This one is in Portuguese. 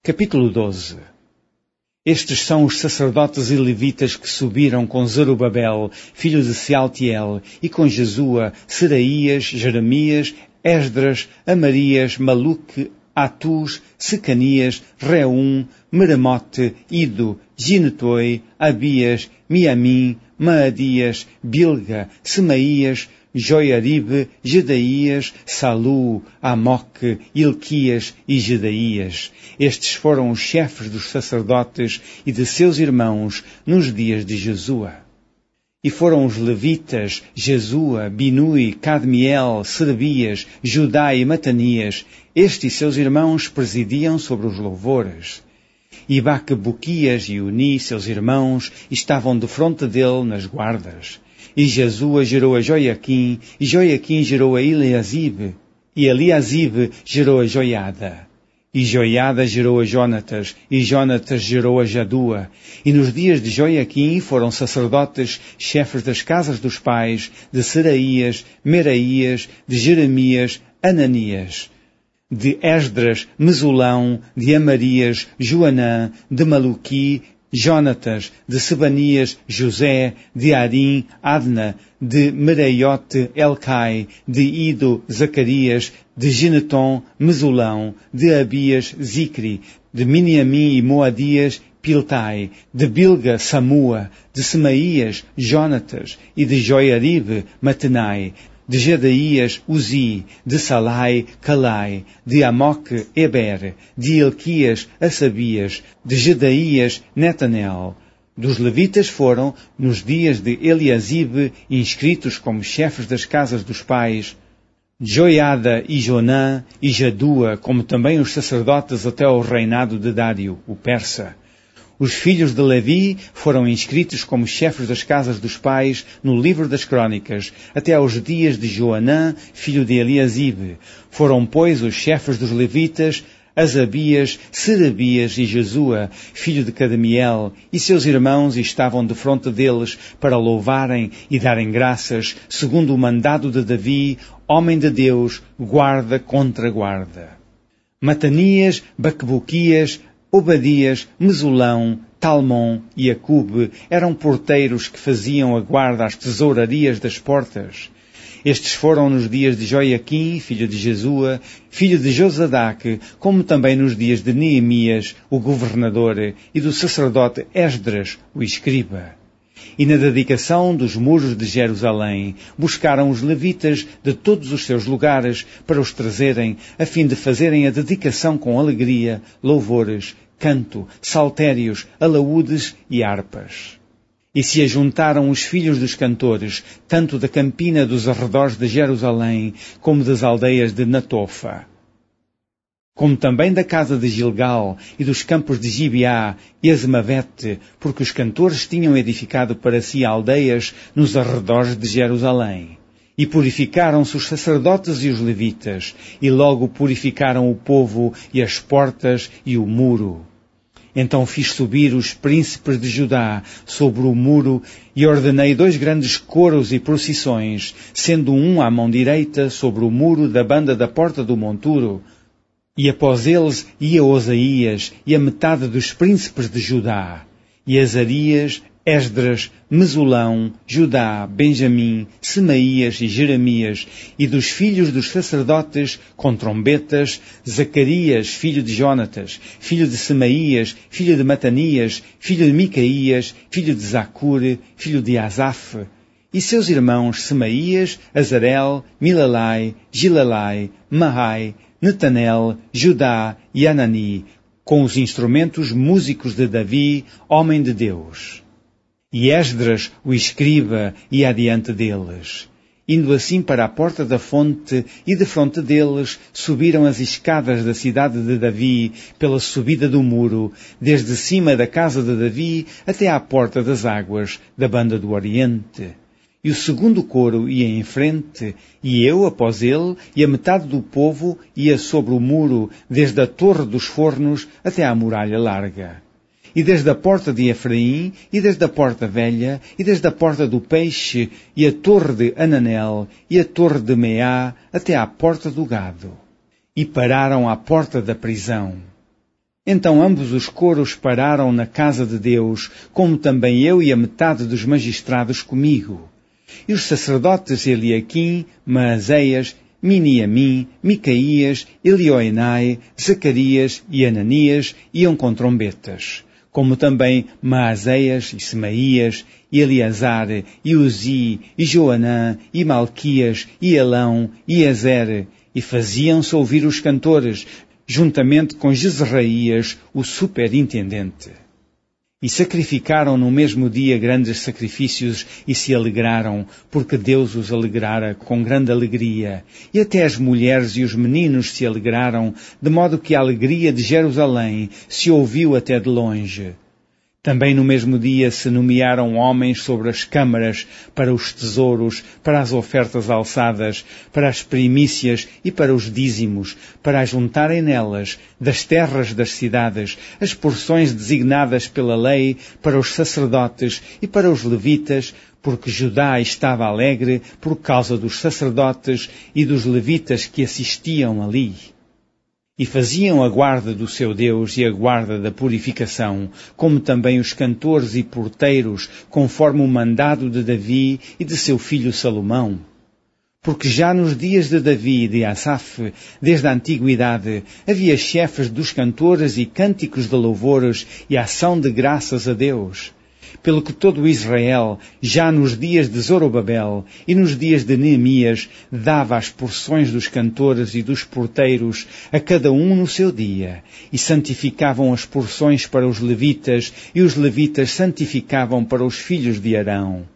Capítulo 12. Estes são os sacerdotes e levitas que subiram com Zorobabel, filho de Sealtiel, e com Jesua, Seraías, Jeremias, Esdras, Amarias, Maluque, Atus, Secanias, Reum, Meremote, Ido, Ginetoi, Abias, Miamim, Maadias, Bilga, Semaías, Joiaribe, Jedaías, Salu, Amoque, Ilquias e Jedaías. Estes foram os chefes dos sacerdotes e de seus irmãos nos dias de Jesua. E foram os levitas, Jesua, Binui, Cadmiel, Serebias, Judá e Matanias. Estes e seus irmãos presidiam sobre os louvores. E Baquebuquias e Uni, seus irmãos, estavam defronte dele nas guardas. E Jesua gerou a Joiaquim, e Joiaquim gerou a Eliasibe, e Eliasibe gerou a Joiada. E Joiada gerou a Jonatas, e Jonatas gerou a Jadua. E nos dias de Joiaquim foram sacerdotes, chefes das casas dos pais, de Seraías, Meraías, de Jeremias, Ananias, de Esdras, Mesulão, de Amarias, Joanã, de Maluqui, Jonatas, de Sebanias, José, de Arim, Adna, de Meraiote, Elcai, de Ido, Zacarias, de Gineton, Mesulão, de Abias, Zicri, de Miniamim e Moadias, Piltai, de Bilga, Samua, de Semaías, Jonatas, e de Joiaribe, Matenai, de Jedaías, Uzi, de Salai, Calai, de Amoque, Eber, de Ilquias, Assabias, de Jedaías, Netanel. Dos levitas foram, nos dias de Eliasibe, inscritos como chefes das casas dos pais, Joiada e Jonã e Jadua, como também os sacerdotes até ao reinado de Dário, o persa. Os filhos de Levi foram inscritos como chefes das casas dos pais no livro das crônicas, até aos dias de Joanã, filho de Eliasibe. Foram, pois, os chefes dos levitas, Asabias, Serabias e Jesua, filho de Cadmiel, e seus irmãos estavam defronte deles para louvarem e darem graças, segundo o mandado de Davi, homem de Deus, guarda contra guarda. Matanias, Baquebuquias, Obadias, Mesulão, Talmon e Acube eram porteiros que faziam a guarda às tesourarias das portas. Estes foram nos dias de Joiaquim, filho de Jesua, filho de Josadaque, como também nos dias de Neemias, o governador, e do sacerdote Esdras, o escriba. E na dedicação dos muros de Jerusalém, buscaram os levitas de todos os seus lugares para os trazerem, a fim de fazerem a dedicação com alegria, louvores, canto, saltérios, alaúdes e harpas. E se ajuntaram os filhos dos cantores, tanto da campina dos arredores de Jerusalém, como das aldeias de Natofa, como também da casa de Gilgal e dos campos de Gibeá e Azmavete, porque os cantores tinham edificado para si aldeias nos arredores de Jerusalém. E purificaram-se os sacerdotes e os levitas, e logo purificaram o povo e as portas e o muro. Então fiz subir os príncipes de Judá sobre o muro e ordenei 2 grandes coros e procissões, sendo um à mão direita sobre o muro da banda da porta do monturo. E após eles ia Osaías e a metade dos príncipes de Judá, e Azarias, Esdras, Mesulão, Judá, Benjamim, Semaías e Jeremias, e dos filhos dos sacerdotes, com trombetas, Zacarias, filho de Jonatas, filho de Semaías, filho de Matanias, filho de Micaías, filho de Zacur, filho de Asaf, e seus irmãos Semaías, Azarel, Milalai, Gilalai, Mahai, Netanel, Judá e Anani, com os instrumentos músicos de Davi, homem de Deus. E Esdras, o escriba, ia adiante deles. Indo assim para a porta da fonte, e defronte deles subiram as escadas da cidade de Davi, pela subida do muro, desde cima da casa de Davi até à porta das águas, da banda do Oriente. E o segundo coro ia em frente, e eu após ele, e a metade do povo ia sobre o muro, desde a torre dos fornos até à muralha larga. E desde a porta de Efraim, e desde a porta velha, e desde a porta do peixe, e a torre de Ananel, e a torre de Meá, até à porta do gado. E pararam à porta da prisão. Então ambos os coros pararam na casa de Deus, como também eu e a metade dos magistrados comigo. E os sacerdotes Eliaquim, Maazéias, Miniamim, Micaías, Elioenai, Zacarias e Ananias iam com trombetas, como também Maazéias e Semaías, e Eleazar, e Uzi, e Joanã, e Malquias, e Elão, e Ezer, e faziam-se ouvir os cantores, juntamente com Jezraías, o superintendente. E sacrificaram no mesmo dia grandes sacrifícios e se alegraram, porque Deus os alegrara com grande alegria. E até as mulheres e os meninos se alegraram, de modo que a alegria de Jerusalém se ouviu até de longe. Também no mesmo dia se nomearam homens sobre as câmaras, para os tesouros, para as ofertas alçadas, para as primícias e para os dízimos, para ajuntarem nelas, das terras das cidades, as porções designadas pela lei para os sacerdotes e para os levitas, porque Judá estava alegre por causa dos sacerdotes e dos levitas que assistiam ali. E faziam a guarda do seu Deus e a guarda da purificação, como também os cantores e porteiros, conforme o mandado de Davi e de seu filho Salomão. Porque já nos dias de Davi e de Asaf, desde a antiguidade, havia chefes dos cantores e cânticos de louvores e ação de graças a Deus. Pelo que todo Israel, já nos dias de Zorobabel e nos dias de Neemias, dava as porções dos cantores e dos porteiros, a cada um no seu dia, e santificavam as porções para os levitas, e os levitas santificavam para os filhos de Arão.